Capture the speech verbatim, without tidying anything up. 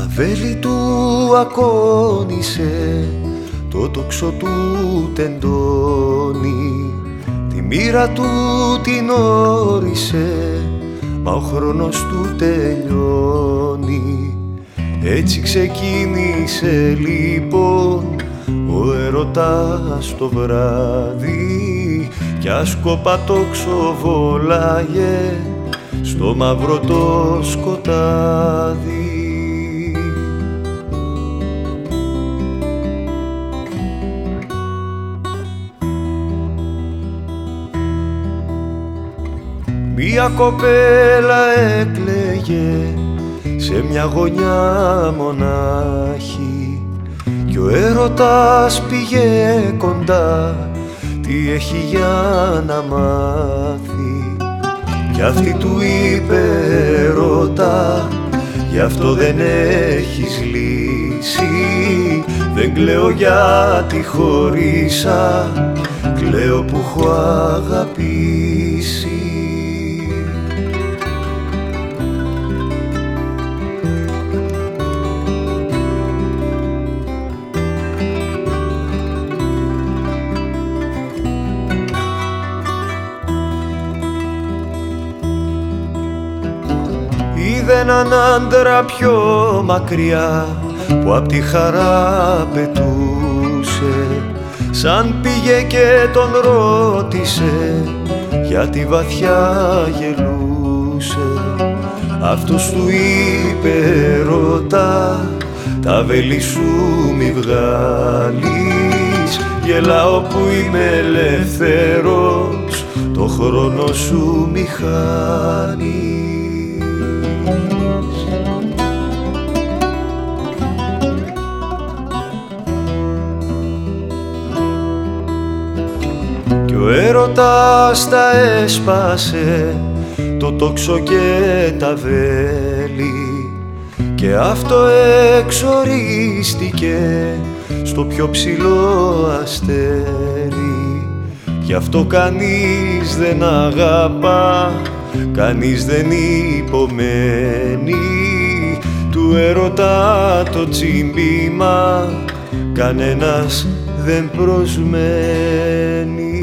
βέλη του ακόνησε, το τόξο του τεντώνει, τη μοίρα του την όρισε, μα ο χρόνος του τελειώνει. Έτσι ξεκίνησε λοιπόν ο έρωτας το βράδυ, κι άσκοπα τόξο βόλαγε στο μαύρο το σκοτάδι. Μια κοπέλα έκλαιγε σε μια γωνιά μονάχη, κι ο έρωτας πήγε κοντά, τι έχει για να μάθει. Κι αυτή του είπε έρωτα, γι' αυτό δεν έχεις λύση. Δεν κλαίω γιατί χωρίσα, κλαίω που έχω αγαπήσει. Είδε έναν άντρα πιο μακριά που απ' τη χαρά πετούσε, σαν πήγε και τον ρώτησε γιατί βαθιά γελούσε. Αυτός του είπε ρώτα, τα βέλη σου μη βγάλεις, γελάω που είμαι ελεύθερος, το χρόνο σου μη χάνεις. Κι ο έρωτας τα έσπασε, το τόξο και τα βέλη, και αυτό εξορίστηκε στο πιο ψηλό αστέρι. Γι' αυτό κανείς δεν αγαπά, κανείς δεν υπομένει του έρωτα το τσίμπημα, κανένας δεν προσμένει.